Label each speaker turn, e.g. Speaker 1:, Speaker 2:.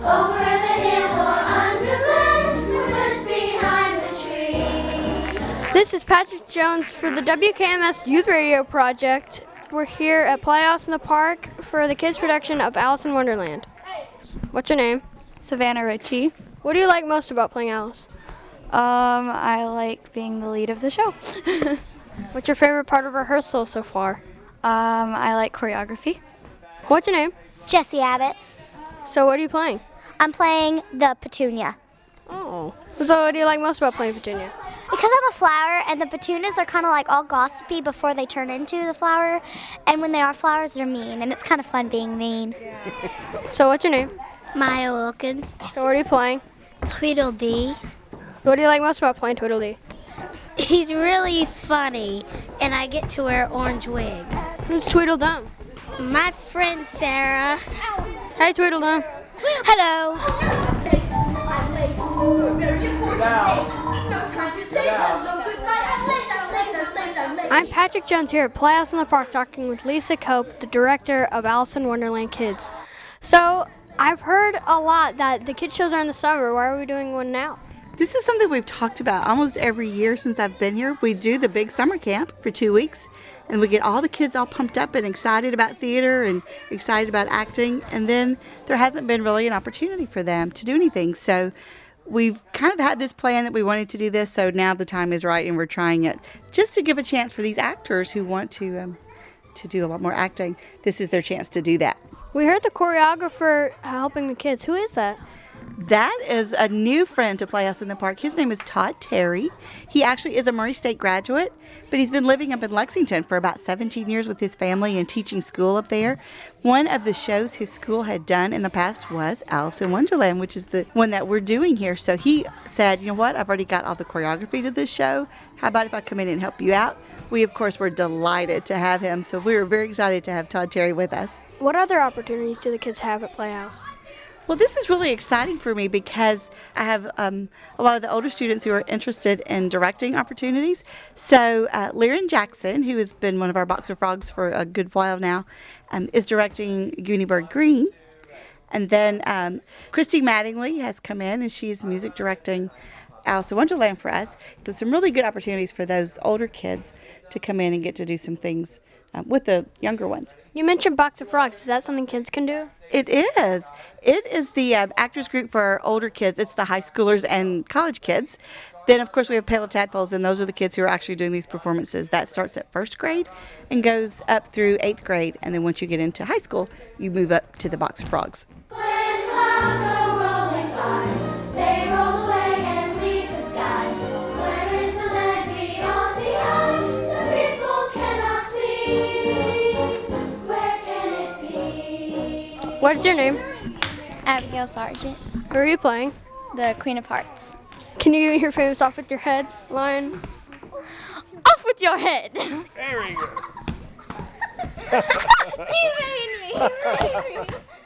Speaker 1: Over the hill or underland, or just behind the tree.
Speaker 2: This is Patrick Jones for the WKMS Youth Radio Project. We're here at Playhouse in the Park for the kids' production of Alice in Wonderland. What's your name?
Speaker 3: Savannah Ritchie.
Speaker 2: What do you like most about playing Alice?
Speaker 3: I like being the lead of the show.
Speaker 2: What's your favorite part of rehearsal so far?
Speaker 3: I like choreography.
Speaker 2: What's your name?
Speaker 4: Jessie Abbott.
Speaker 2: So what are you playing?
Speaker 4: I'm playing the Petunia.
Speaker 2: Oh. So what do you like most about playing Petunia?
Speaker 4: Because I'm a flower, and the petunias are kind of like all gossipy before they turn into the flower. And when they are flowers, they're mean, and it's kind of fun being mean.
Speaker 2: So what's your name?
Speaker 5: Maya Wilkins.
Speaker 2: So what are you playing?
Speaker 5: Tweedledee.
Speaker 2: What do you like most about playing Tweedledee?
Speaker 5: He's really funny, and I get to wear an orange wig.
Speaker 2: Who's Tweedledum?
Speaker 5: My friend Sarah.
Speaker 2: Hey Tweedledum.
Speaker 4: Hello.
Speaker 2: I'm Patrick Jones here at Playhouse in the Park talking with Lisa Cope, the director of Alice in Wonderland Kids. So I've heard a lot that the kids shows are in the summer. Why are we doing one now?
Speaker 6: This is something we've talked about almost every year since I've been here. We do the big summer camp for 2 weeks, and we get all the kids all pumped up and excited about theater and excited about acting, and then there hasn't been really an opportunity for them to do anything. So we've kind of had this plan that we wanted to do this, so now the time is right and we're trying it just to give a chance for these actors who want to do a lot more acting. This is their chance to do that.
Speaker 2: We heard the choreographer helping the kids. Who is that?
Speaker 6: That is a new friend to Playhouse in the Park. His name is Todd Terry. He actually is a Murray State graduate, but he's been living up in Lexington for about 17 years with his family and teaching school up there. One of the shows his school had done in the past was Alice in Wonderland, which is the one that we're doing here. So he said, you know what, I've already got all the choreography to this show. How about if I come in and help you out? We, of course, were delighted to have him. So we were very excited to have Todd Terry with us.
Speaker 2: What other opportunities do the kids have at Playhouse?
Speaker 6: Well, this is really exciting for me because I have a lot of the older students who are interested in directing opportunities. So Lyran Jackson, who has been one of our Boxer Frogs for a good while now, is directing Goonie Bird Green. And then Christy Mattingly has come in, and she's music directing Alice in Wonderland for us. There's some really good opportunities for those older kids to come in and get to do some things with the younger ones.
Speaker 2: You mentioned Box of Frogs. Is that something kids can do?
Speaker 6: It is. It is the actors group for older kids. It's the high schoolers and college kids. Then, of course, we have Pail of Tadpoles, and those are the kids who are actually doing these performances. That starts at first grade and goes up through 8th grade. And then once you get into high school, you move up to the Box of Frogs.
Speaker 1: When clouds go rolling by, they roll away and leave the sky. Where is the land beyond the eye? The people cannot see. Where can it be?
Speaker 2: What's your name?
Speaker 3: Abigail Sargent,
Speaker 2: Who are you playing?
Speaker 3: the Queen of Hearts.
Speaker 2: Can you give me your famous off with your head line?
Speaker 3: Off with your head!
Speaker 7: There we go.
Speaker 3: He made me!